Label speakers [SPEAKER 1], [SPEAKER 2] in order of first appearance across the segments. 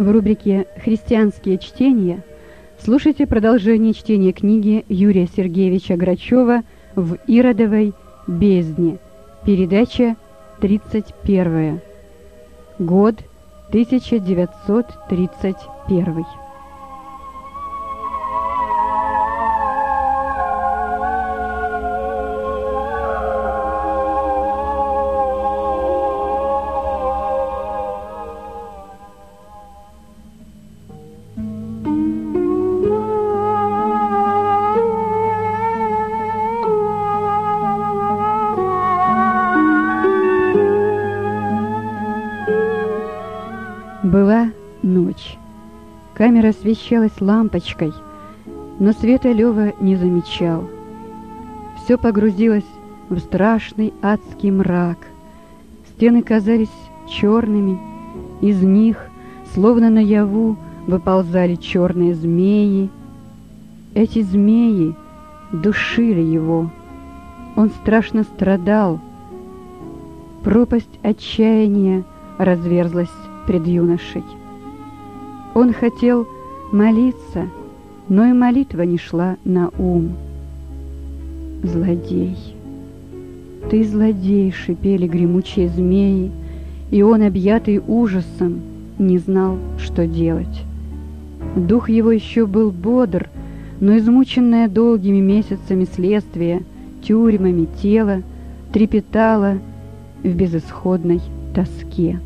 [SPEAKER 1] В рубрике «Христианские чтения» слушайте продолжение чтения книги Юрия Сергеевича Грачева «В Иродовой бездне». Передача 31. Год 1931. Была ночь. Камера освещалась лампочкой, но света Лёва не замечал. Все погрузилось в страшный адский мрак. Стены казались черными, из них, словно наяву, выползали черные змеи. Эти змеи душили его. Он страшно страдал. Пропасть отчаяния разверзлась пред юношей. Он хотел молиться, но и молитва не шла на ум. «Злодей! Ты злодей!» — шипели гремучие змеи, и он, объятый ужасом, не знал, что делать. Дух его еще был бодр, но измученное долгими месяцами следствия, тюрьмами тело трепетало в безысходной тоске.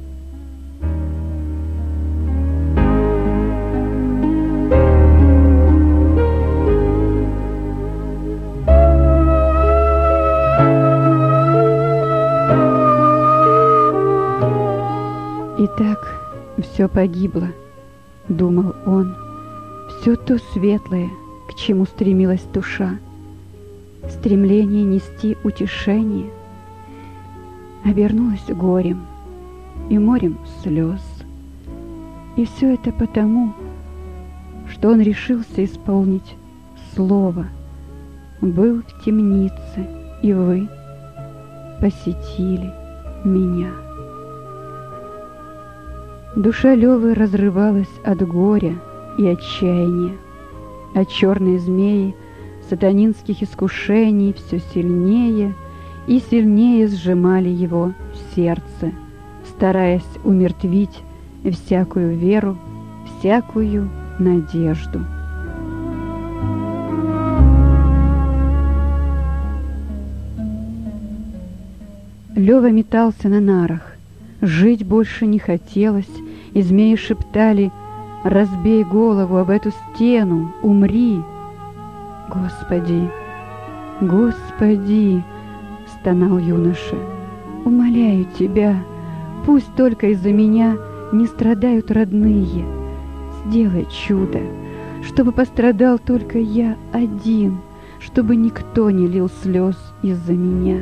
[SPEAKER 1] «Итак, все погибло», — думал он, — «все то светлое, к чему стремилась душа, стремление нести утешение, обернулось горем и морем слез. И все это потому, что он решился исполнить слово, был в темнице, и вы посетили меня». Душа Лёвы разрывалась от горя и отчаяния, а черные змеи сатанинских искушений все сильнее и сильнее сжимали его сердце, стараясь умертвить всякую веру, всякую надежду. Лёва метался на нарах. Жить больше не хотелось, и змеи шептали: «Разбей голову об эту стену, умри!» «Господи, Господи!» — стонал юноша. «Умоляю Тебя, пусть только из-за меня не страдают родные. Сделай чудо, чтобы пострадал только я один, чтобы никто не лил слез из-за меня».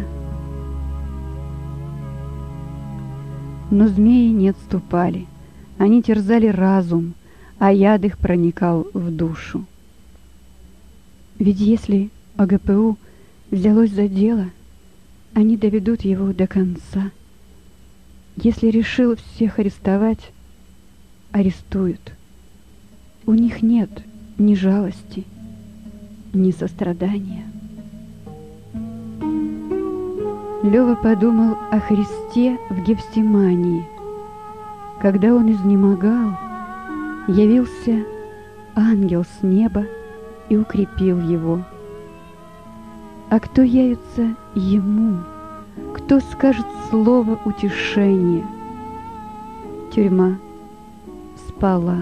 [SPEAKER 1] Но змеи не отступали, они терзали разум, а яд их проникал в душу. Ведь если ОГПУ взялось за дело, они доведут его до конца. Если решил всех арестовать, арестуют. У них нет ни жалости, ни сострадания. Лёва подумал о Христе в Гефсимании. Когда он изнемогал, явился ангел с неба и укрепил его. А кто явится ему? Кто скажет слово утешения? Тюрьма спала.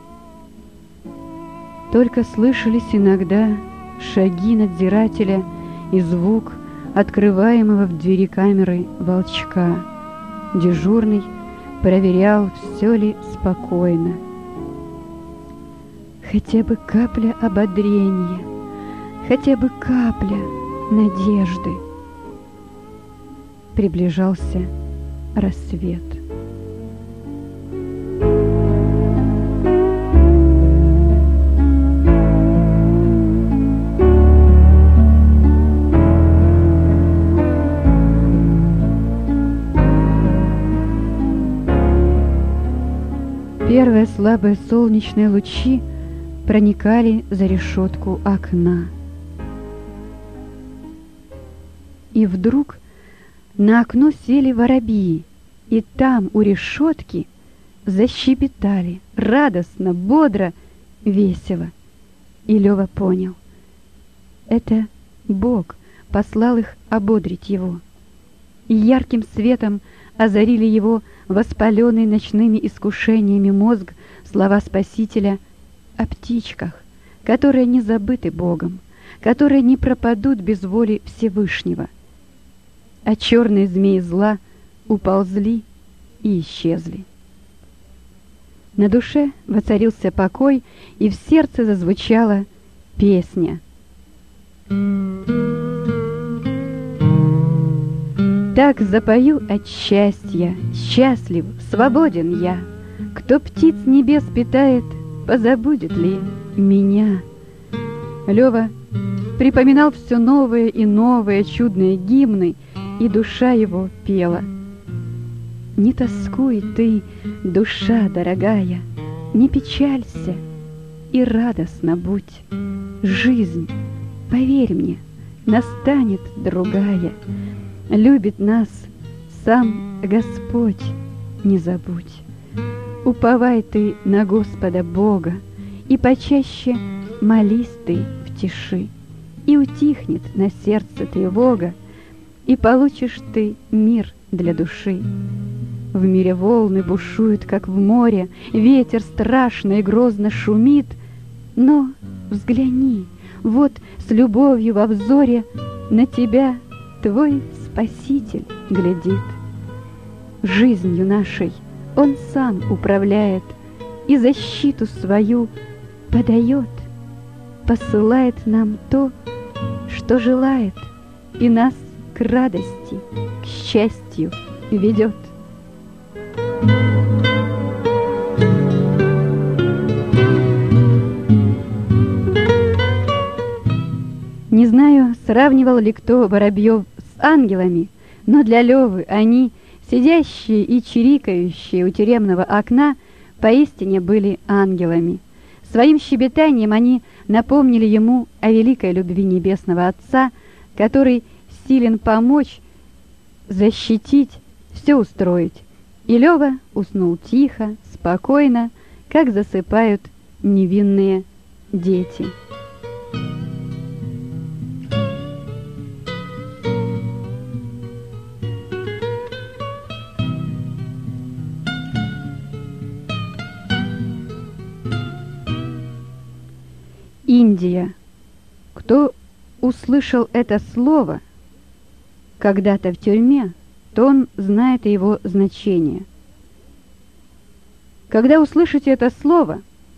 [SPEAKER 1] Только слышались иногда шаги надзирателя и звук открываемого в двери камеры волчка. Дежурный проверял, все ли спокойно. Хотя бы капля ободрения, хотя бы капля надежды. Приближался рассвет. Первые слабые солнечные лучи проникали за решетку окна. И вдруг на окно сели воробьи, и там у решетки защебетали радостно, бодро, весело. И Лёва понял — это Бог послал их ободрить его. И ярким светом озарили его воспаленный ночными искушениями мозг слова Спасителя о птичках, которые не забыты Богом, которые не пропадут без воли Всевышнего. А черные змеи зла уползли и исчезли. На душе воцарился покой, и в сердце зазвучала песня. Так запою от счастья, счастлив, свободен я. Кто птиц небес питает, позабудет ли меня? Лёва припоминал все новые и новые чудные гимны, и душа его пела. Не тоскуй ты, душа дорогая, не печалься и радостно будь. Жизнь, поверь мне, настанет другая. Любит нас сам Господь, не забудь. Уповай ты на Господа Бога, и почаще молись ты в тиши, и утихнет на сердце тревога, и получишь ты мир для души. В мире волны бушуют, как в море, ветер страшно и грозно шумит, но взгляни, вот с любовью во взоре на тебя твой Спаситель глядит. Жизнью нашей Он сам управляет и защиту свою подает, посылает нам то, что желает, и нас к радости, к счастью ведет. Не знаю, сравнивал ли кто воробьев с ангелами, но для Лёвы они, сидящие и чирикающие у тюремного окна, поистине были ангелами. Своим щебетанием они напомнили ему о великой любви Небесного Отца, который силен помочь, защитить, все устроить. И Лёва уснул тихо, спокойно, как засыпают невинные дети. Индия. Кто услышал это слово когда-то в тюрьме, то он знает его значение. Когда услышите это слово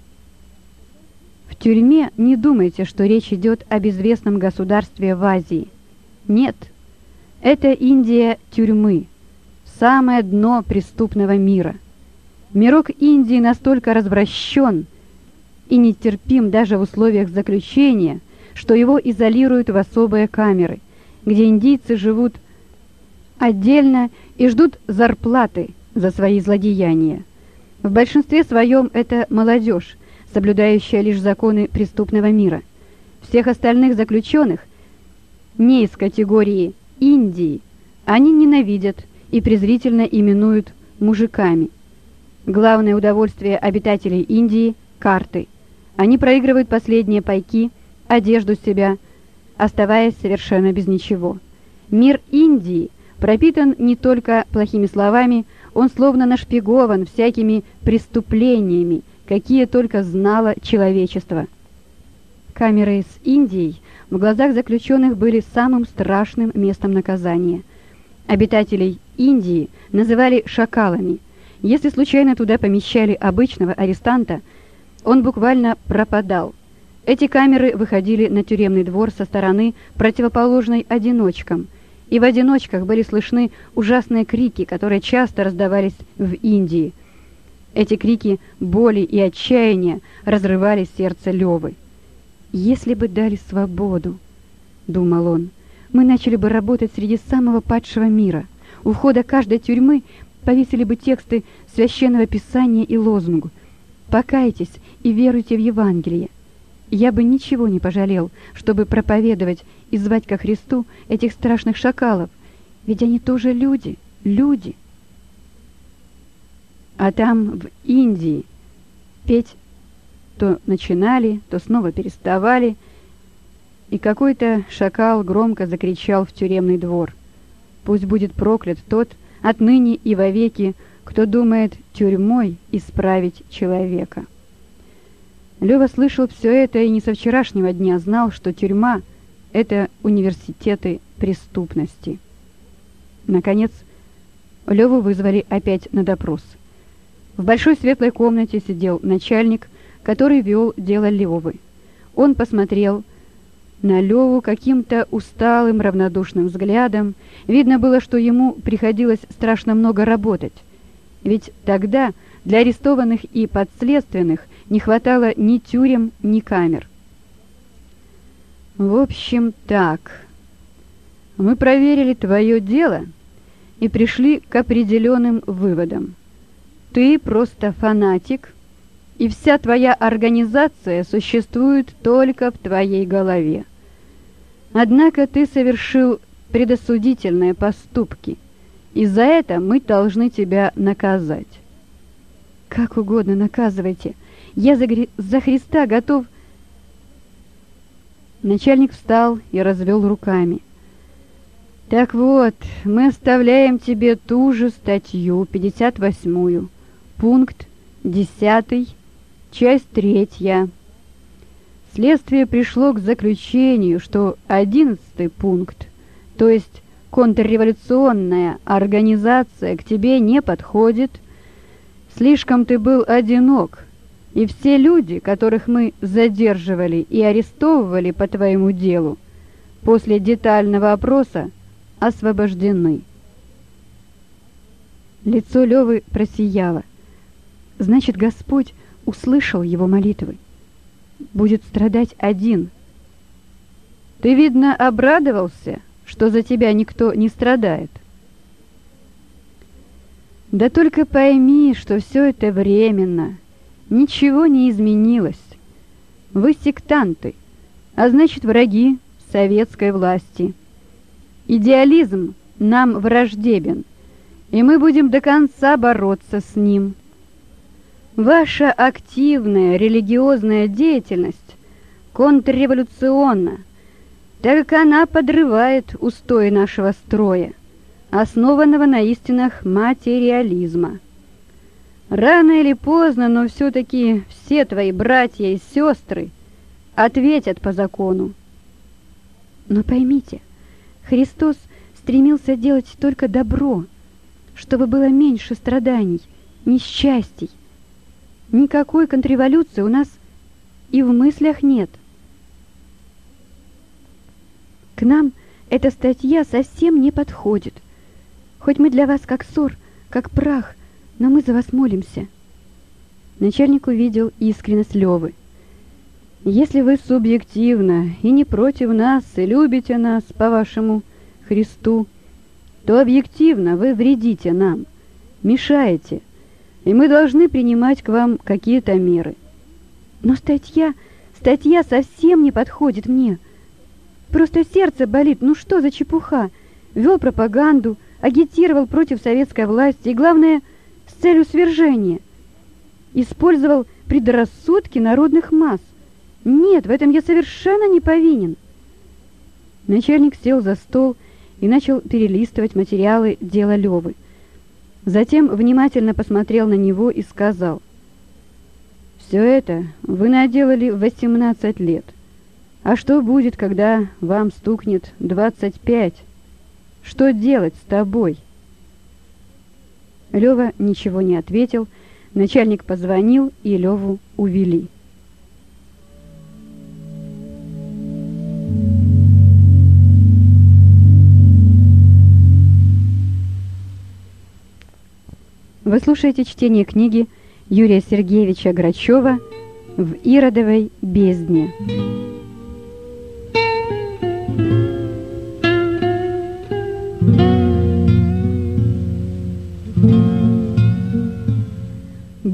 [SPEAKER 1] в тюрьме, не думайте, что речь идет о безвестном государстве в Азии. Нет, это Индия тюрьмы, самое дно преступного мира. Мирок Индии настолько развращен и нетерпим даже в условиях заключения, что его изолируют в особые камеры, где индийцы живут отдельно и ждут зарплаты за свои злодеяния. В большинстве своем это молодежь, соблюдающая лишь законы преступного мира. Всех остальных заключенных, не из категории Индии, они ненавидят и презрительно именуют мужиками. Главное удовольствие обитателей Индии – карты. Они проигрывают последние пайки, одежду себя, оставаясь совершенно без ничего. Мир Индии пропитан не только плохими словами, он словно нашпигован всякими преступлениями, какие только знало человечество. Камеры с Индией в глазах заключенных были самым страшным местом наказания. Обитателей Индии называли шакалами. Если случайно туда помещали обычного арестанта, он буквально пропадал. Эти камеры выходили на тюремный двор со стороны, противоположной одиночкам, и в одиночках были слышны ужасные крики, которые часто раздавались в Индии. Эти крики боли и отчаяния разрывали сердце Лёвы. «Если бы дали свободу, — думал он, — мы начали бы работать среди самого падшего мира. У входа каждой тюрьмы повесили бы тексты священного писания и лозунг. покайтесь и веруйте в Евангелие. Я бы ничего не пожалел, чтобы проповедовать и звать ко Христу этих страшных шакалов, ведь они тоже люди, люди. А там, в Индии, петь то начинали, то снова переставали, и какой-то шакал громко закричал в тюремный двор: «Пусть будет проклят тот отныне и вовеки, кто думает тюрьмой исправить человека». Лёва слышал все это и не со вчерашнего дня знал, что тюрьма — это университеты преступности. Наконец, Лёву вызвали опять на допрос. В большой светлой комнате сидел начальник, который вел дело Лёвы. Он посмотрел на Лёву каким-то усталым, равнодушным взглядом. Видно было, что ему приходилось страшно много работать. Ведь тогда для арестованных и подследственных не хватало ни тюрем, ни камер. «В общем, так. Мы проверили твое дело и пришли к определенным выводам. Ты просто фанатик, и вся твоя организация существует только в твоей голове. Однако ты совершил предосудительные поступки, и за это мы должны тебя наказать». «Как угодно наказывайте. Я за Христа готов...» Начальник встал и развел руками. «Так вот, мы оставляем тебе ту же статью, 58-ю, пункт 10, часть 3. Следствие пришло к заключению, что 11-й пункт, то есть контрреволюционная организация, к тебе не подходит. Слишком ты был одинок, и все люди, которых мы задерживали и арестовывали по твоему делу, после детального опроса освобождены». Лицо Лёвы просияло. Значит, Господь услышал его молитвы. Будет страдать один. «Ты, видно, обрадовался, что за тебя никто не страдает?» «Да только пойми, что все это временно. Ничего не изменилось. Вы сектанты, а значит, враги советской власти. Идеализм нам враждебен, и мы будем до конца бороться с ним. Ваша активная религиозная деятельность контрреволюционна, так как она подрывает устои нашего строя, основанного на истинах материализма. Рано или поздно, но все-таки все твои братья и сестры ответят по закону». «Но поймите, Христос стремился делать только добро, чтобы было меньше страданий, несчастий. Никакой контрреволюции у нас и в мыслях нет. К нам эта статья совсем не подходит. Хоть мы для вас как ссор, как прах, но мы за вас молимся». Начальник увидел искренность Лёвы. «Если вы субъективно и не против нас, и любите нас по вашему Христу, то объективно вы вредите нам, мешаете, и мы должны принимать к вам какие-то меры». «Но статья совсем не подходит мне. Просто сердце болит, ну что за чепуха? Вел пропаганду, агитировал против советской власти и, главное, с целью свержения. Использовал предрассудки народных масс. Нет, в этом я совершенно не повинен». Начальник сел за стол и начал перелистывать материалы дела Лёвы. Затем внимательно посмотрел на него и сказал: «Все это вы наделали в 18 лет. А что будет, когда вам стукнет 25? Что делать с тобой?» Лёва ничего не ответил. Начальник позвонил, и Лёву увели. Вы слушаете чтение книги Юрия Сергеевича Грачева «В Иродовой бездне».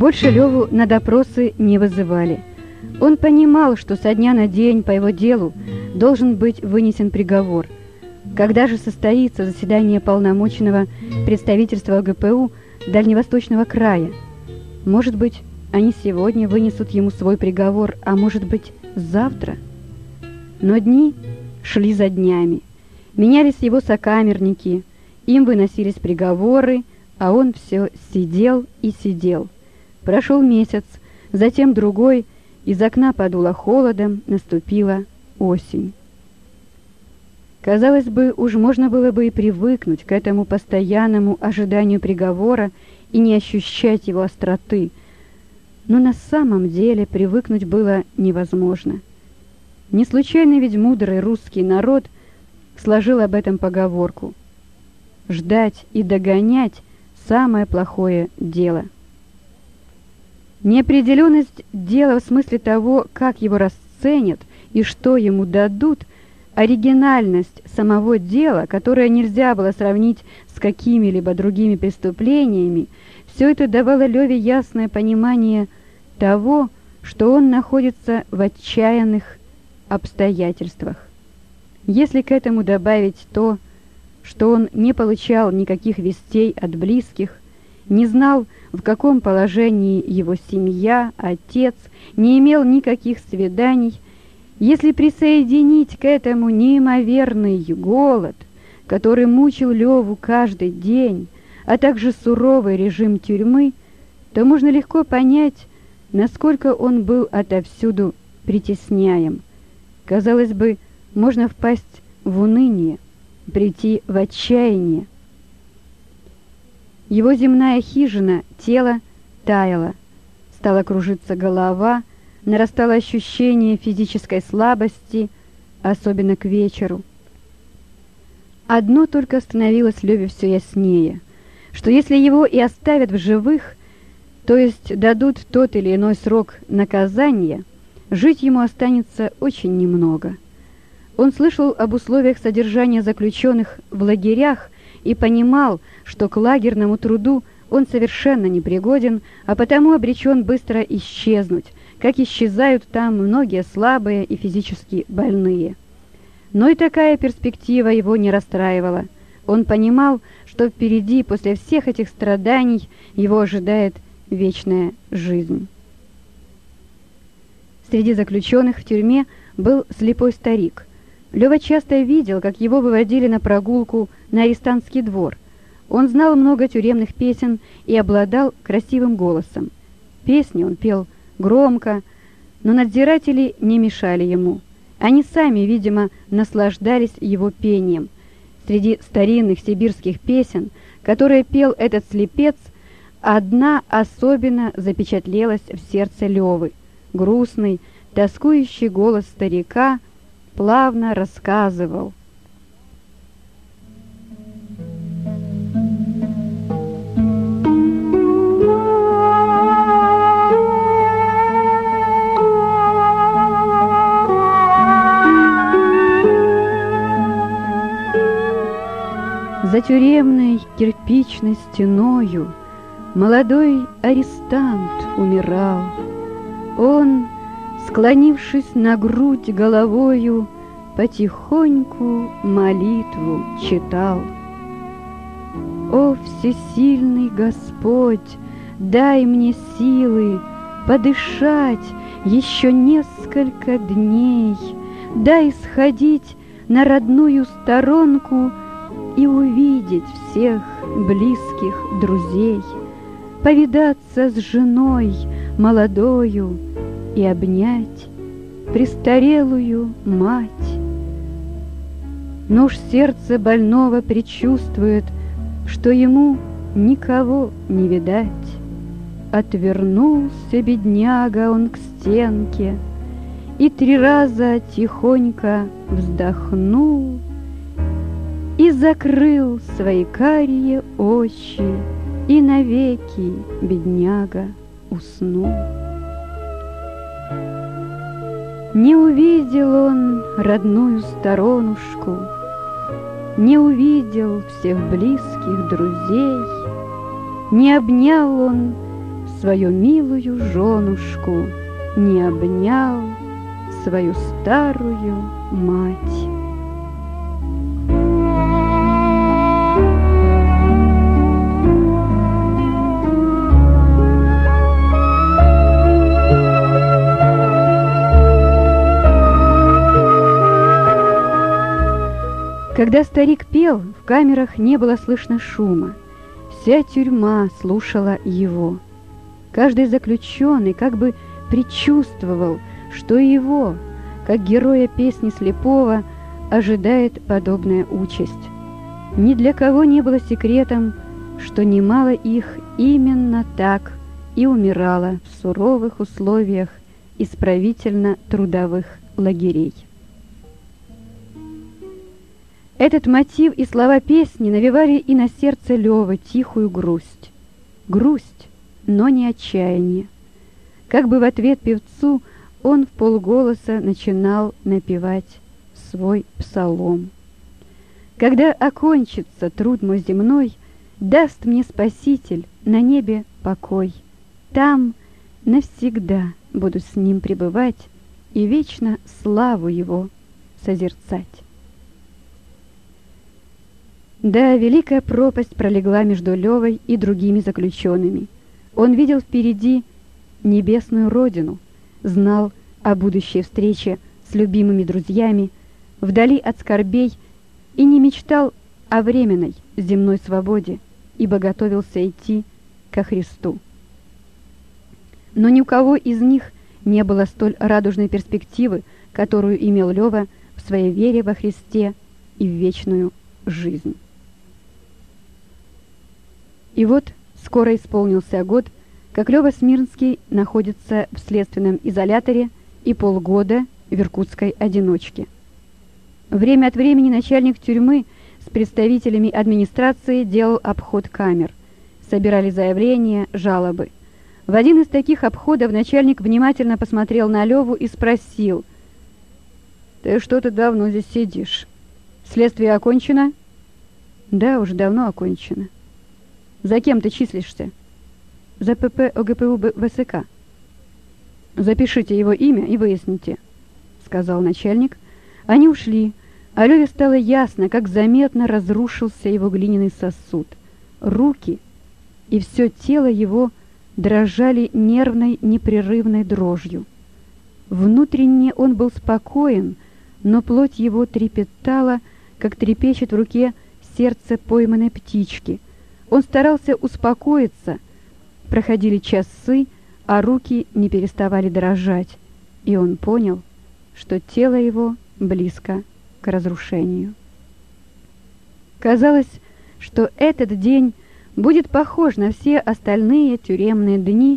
[SPEAKER 1] Больше Леву на допросы не вызывали. Он понимал, что со дня на день по его делу должен быть вынесен приговор. Когда же состоится заседание полномочного представительства ОГПУ Дальневосточного края? Может быть, они сегодня вынесут ему свой приговор, а может быть, завтра? Но дни шли за днями. Менялись его сокамерники, им выносились приговоры, а он все сидел и сидел. Прошел месяц, затем другой, из окна подуло холодом, наступила осень. Казалось бы, уж можно было бы и привыкнуть к этому постоянному ожиданию приговора и не ощущать его остроты, но на самом деле привыкнуть было невозможно. Не случайно ведь мудрый русский народ сложил об этом поговорку: «Ждать и догонять – самое плохое дело». Неопределенность дела в смысле того, как его расценят и что ему дадут, оригинальность самого дела, которое нельзя было сравнить с какими-либо другими преступлениями, все это давало Леве ясное понимание того, что он находится в отчаянных обстоятельствах. Если к этому добавить то, что он не получал никаких вестей от близких, не знал, в каком положении его семья, отец, не имел никаких свиданий, если присоединить к этому неимоверный голод, который мучил Леву каждый день, а также суровый режим тюрьмы, то можно легко понять, насколько он был отовсюду притесняем. Казалось бы, можно впасть в уныние, прийти в отчаяние. Его земная хижина, тело таяло, стала кружиться голова, нарастало ощущение физической слабости, особенно к вечеру. Одно только становилось Леве все яснее, что если его и оставят в живых, то есть дадут тот или иной срок наказания, жить ему останется очень немного. Он слышал об условиях содержания заключенных в лагерях и понимал, что к лагерному труду он совершенно непригоден, а потому обречен быстро исчезнуть, как исчезают там многие слабые и физически больные. Но и такая перспектива его не расстраивала. Он понимал, что впереди, после всех этих страданий, его ожидает вечная жизнь. Среди заключенных в тюрьме был слепой старик. Лева часто видел, как его выводили на прогулку на арестантский двор. Он знал много тюремных песен и обладал красивым голосом. Песни он пел громко, но надзиратели не мешали ему. Они сами, видимо, наслаждались его пением. Среди старинных сибирских песен, которые пел этот слепец, одна особенно запечатлелась в сердце Левы. Грустный, тоскующий голос старика плавно рассказывал: за тюремной кирпичной стеною молодой арестант умирал. Он, склонившись на грудь головою, потихоньку молитву читал. «О, всесильный Господь, дай мне силы подышать еще несколько дней, дай сходить на родную сторонку и увидеть всех близких друзей, повидаться с женой молодою и обнять престарелую мать». Но уж сердце больного предчувствует, что ему никого не видать. Отвернулся бедняга он к стенке и 3 раза тихонько вздохнул и закрыл свои карие очи, и навеки бедняга уснул. Не увидел он родную сторонушку, не увидел всех близких друзей, не обнял он свою милую женушку, не обнял свою старую мать. Когда старик пел, в камерах не было слышно шума. Вся тюрьма слушала его. Каждый заключенный как бы предчувствовал, что его, как героя песни слепого, ожидает подобная участь. Ни для кого не было секретом, что немало их именно так и умирало в суровых условиях исправительно-трудовых лагерей. Этот мотив и слова песни навевали и на сердце Лёвы тихую грусть. Грусть, но не отчаяние. Как бы в ответ певцу он вполголоса начинал напевать свой псалом. «Когда окончится труд мой земной, даст мне Спаситель на небе покой. Там навсегда буду с ним пребывать и вечно славу его созерцать». Да, великая пропасть пролегла между Левой и другими заключенными. Он видел впереди небесную родину, знал о будущей встрече с любимыми друзьями, вдали от скорбей, и не мечтал о временной земной свободе, ибо готовился идти ко Христу. Но ни у кого из них не было столь радужной перспективы, которую имел Лева в своей вере во Христе и в вечную жизнь. И вот скоро исполнился год, как Лёва Смирнский находится в следственном изоляторе и полгода в иркутской одиночке. Время от времени начальник тюрьмы с представителями администрации делал обход камер, собирали заявления, жалобы. В один из таких обходов начальник внимательно посмотрел на Лёву и спросил: «Ты что-то давно здесь сидишь? Следствие окончено?» «Да, уже давно окончено». «За кем ты числишься?» «За ПП ОГПУ ВСК». «Запишите его имя и выясните», — сказал начальник. Они ушли, а Лёве стало ясно, как заметно разрушился его глиняный сосуд. Руки и все тело его дрожали нервной, непрерывной дрожью. Внутренне он был спокоен, но плоть его трепетала, как трепещет в руке сердце пойманной птички. Он старался успокоиться, проходили часы, а руки не переставали дрожать, и он понял, что тело его близко к разрушению. Казалось, что этот день будет похож на все остальные тюремные дни,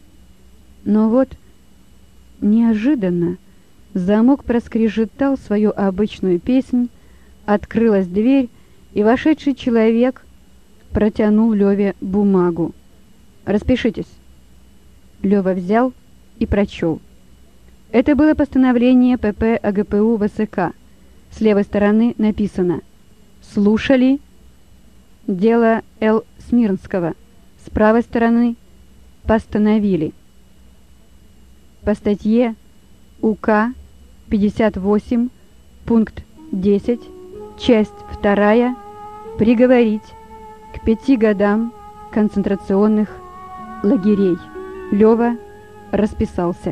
[SPEAKER 1] но вот неожиданно замок проскрежетал свою обычную песнь, открылась дверь, и вошедший человек протянул Лёве бумагу. «Распишитесь». Лёва взял и прочел. Это было постановление ПП ОГПУ ВСК. С левой стороны написано: «Слушали дело Л. Смирнского». С правой стороны «Постановили». По статье УК 58, пункт 10, часть 2, приговорить к 5 годам концентрационных лагерей. Лёва расписался.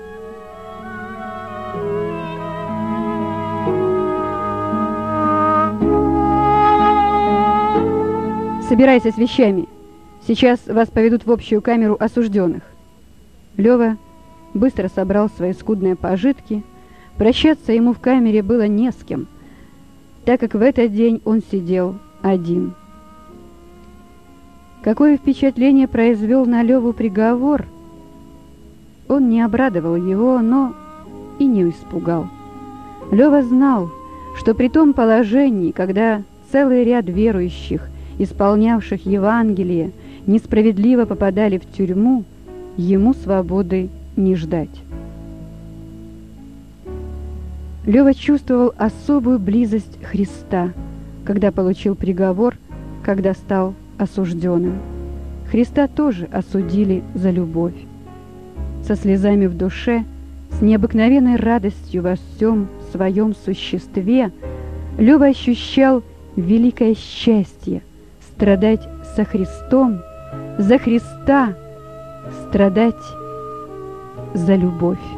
[SPEAKER 1] «Собирайся с вещами. Сейчас вас поведут в общую камеру осужденных». Лёва быстро собрал свои скудные пожитки. Прощаться ему в камере было не с кем, так как в этот день он сидел один. Какое впечатление произвел на Лёву приговор! Он не обрадовал его, но и не испугал. Лёва знал, что при том положении, когда целый ряд верующих, исполнявших Евангелие, несправедливо попадали в тюрьму, ему свободы не ждать. Лёва чувствовал особую близость Христа, когда получил приговор, когда стал осужденным. Христа тоже осудили за любовь. Со слезами в душе, с необыкновенной радостью во всем своем существе, Лёва ощущал великое счастье страдать со Христом, за Христа, страдать за любовь.